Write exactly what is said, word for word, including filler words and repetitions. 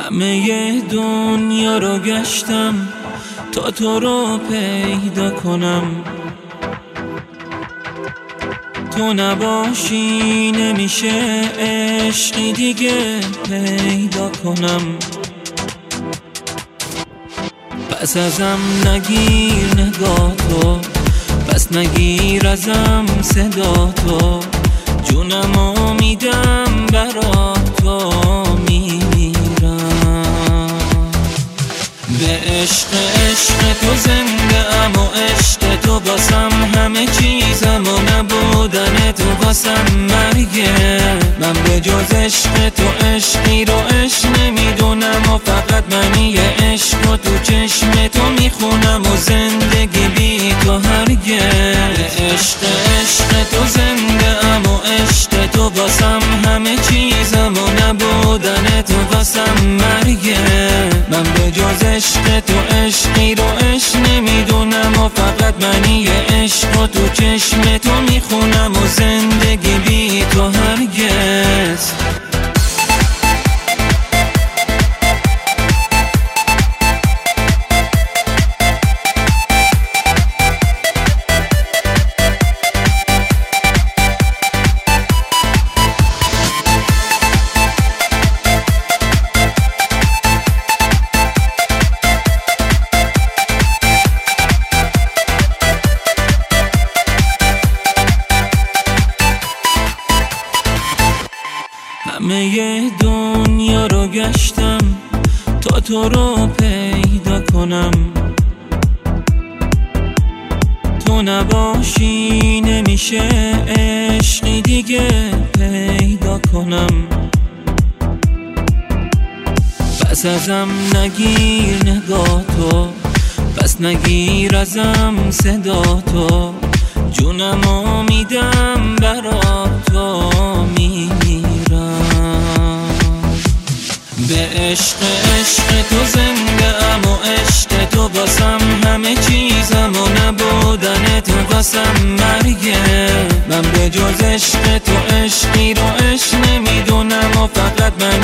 همه دنیا رو گشتم تا تو رو پیدا کنم، تو نباشی نمیشه عشقی دیگه پیدا کنم. پس ازم نگیر نگاه تو، پس نگیر ازم صدا تو، جونمو میدم برات تو میمیرم. به عشق عشق تو زنده ام و عشق تو باسم همه چیزم و نبودن تو باسم مرگه. من به جز عشق تو عشقی رو عشق نمیدونم و فقط منی عشق و تو چشم تو میخونم و زندگی بی تو هرگه. به عشق عشق تو زنده ام و عشق تو باسم همه چیزم و نبودن تو باسم مرگه. من به جز عشق تو عشقی رو عشق نمیدونم و فقط منی عشق و تو چشم تو میخونم و زندگی بی تو هرگز. همه دنیا رو گشتم تا تو رو پیدا کنم، تو نباشی نمیشه عشقی دیگه پیدا کنم. پس ازم نگیر نگاه تو، پس نگیر ازم صدا تو، جونمو میدم برات تو میمیرم. به عشق عشق تو زنده ام و عشق تو باسم همه چیزم و نبودن تو باسم مرگه. من به جز عشق تو عشقی رو عشق نمیدونم و فقط من